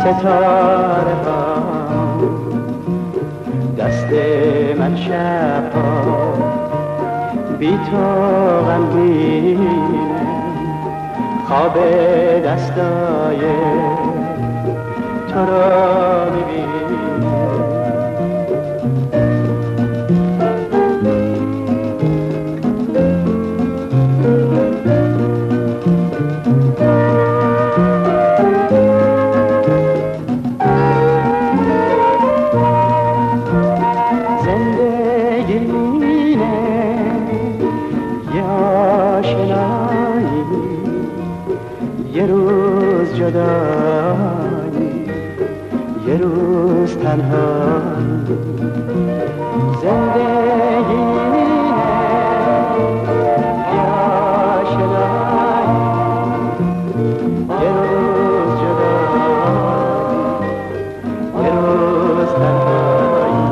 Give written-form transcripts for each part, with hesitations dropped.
ستاره ها دست من شبها بی تو غمگینه، خواب دستای تو را میبینه. یه روز جدایی، یه روز تنهایی، زندگی یه آشنایی، یه روز جدایی، یه روز تنهایی.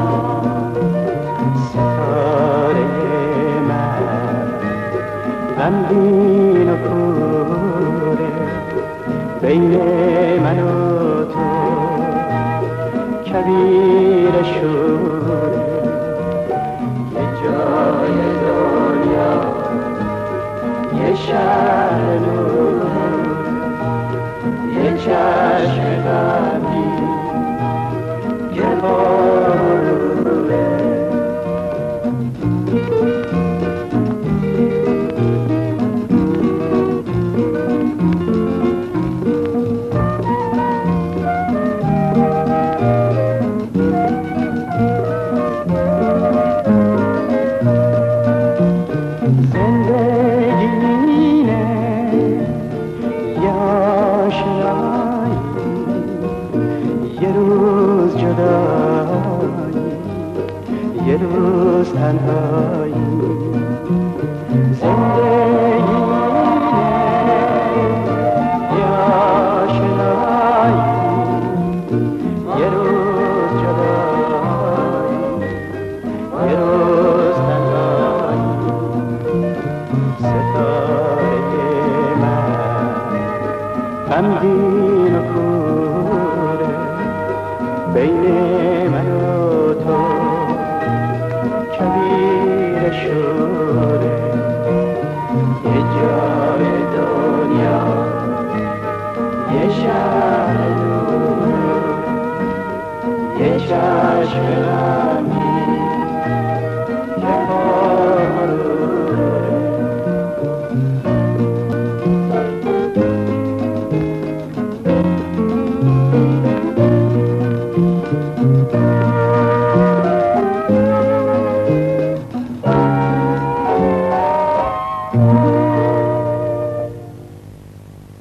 ستاره من غمگین و کوره، بین من و تو کبیر شوره. یه جای دنیا، یه شهر نور، یه چشم غمگین که باروره. یه روز جدایی، یه روز تنهایی، زندگی یه آشنایی، یه روز جدایی، یه روز تنهایی. ستاره من غمگین و کوره، بین من و تو